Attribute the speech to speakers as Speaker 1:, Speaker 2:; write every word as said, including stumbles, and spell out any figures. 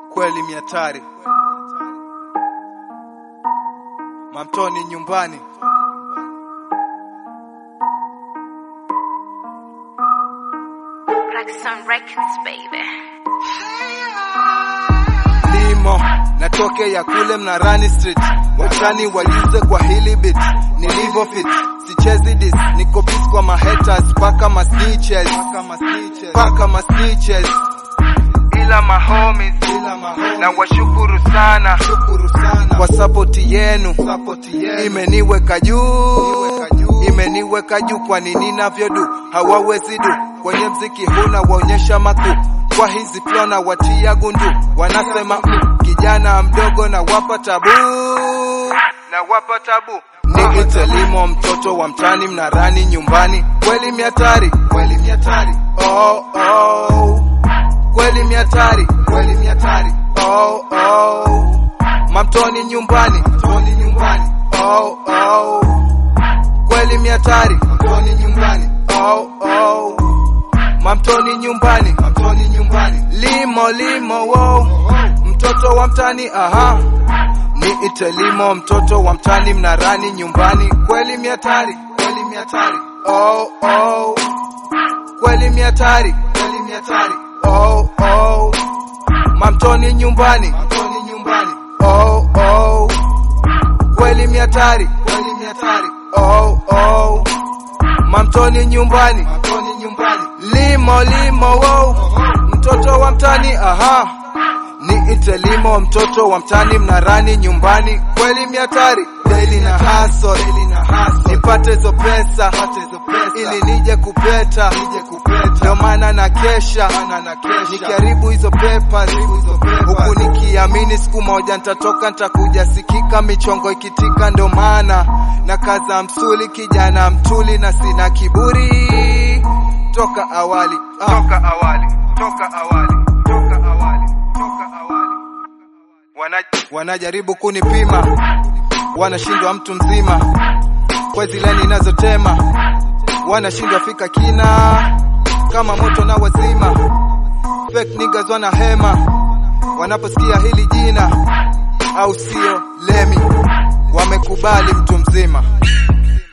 Speaker 1: kweli miatari. Mamtoni nyumbani.
Speaker 2: Blackstone Records, baby.
Speaker 1: Limo natokea kule Mnarani Street, wachani walize kwa hili beat. Nilivyo fit sichezi dis, niko peace kwa mahaters paka ma snitches, paka ma snitches, ila ma homies, ila ma homies. Na washukuru sana, shukuru sana kwa support yenu, support yenu imeniweka juu, imeniweka juu kwa nini ninavyodu hawawezi du. Kwenye mziki huna waonyesha makuu, kwa hizi flow na watia gundu. Wanasema mm, kijana mdogo na wapa tabu, na wapa tabu. Niite Limo, mtoto wa mtani Mnarani nyumbani. Kweli miatari, kweli miatari. Oh oh, kweli miatari, kweli miatari. Oh oh, Mamtoni nyumbani, Mamtoni nyumbani. Oh oh, kweli miatari, Mamtoni nyumbani. Oh oh, Mamtoni nyumbani, Mamtoni nyumbani. Limo Limo wow, mtoto wa mtani aha. Niite Limo, mtoto wa mtani Mnarani nyumbani. Kweli miatari, kweli miatari. Oh oh, kweli miatari, kweli miatari. Oh oh, Mamtoni nyumbani, Mamtoni nyumbani. Oh oh, kweli miatari, kweli miatari. Oh oh, Mamtoni nyumbani, Mamtoni nyumbani. Limo Limo wow, mtoto wa mtani aha. Niite Limo, mtoto wa mtani Mnarani nyumbani. Kweli miatari, daily na hustle, daily na hustle. Nipate zo pesa, nipate zo pesa ili nije kupeta, nije kupeta. Ndio maana na kesha, maana na kesha nikiharibu hizo papers, hizo papers. Huku nikiamini siku moja nitatoka, nitakuja sikika michongo ikitika. Ndio maana na kaza msuli, kijana mtuli na sina kiburi. Toka awali, ah. toka awali, toka awali, toka awali, toka awali. Wana, wanajaribu kunipima, wanashindwa mtu mzima. Kwa zile ninazotema, wanashindwa fika kina. Kama moto na wazima, fake niggas wana hema wanaposikia hili jina, au sio Lemi, wamekubali mtu mzima.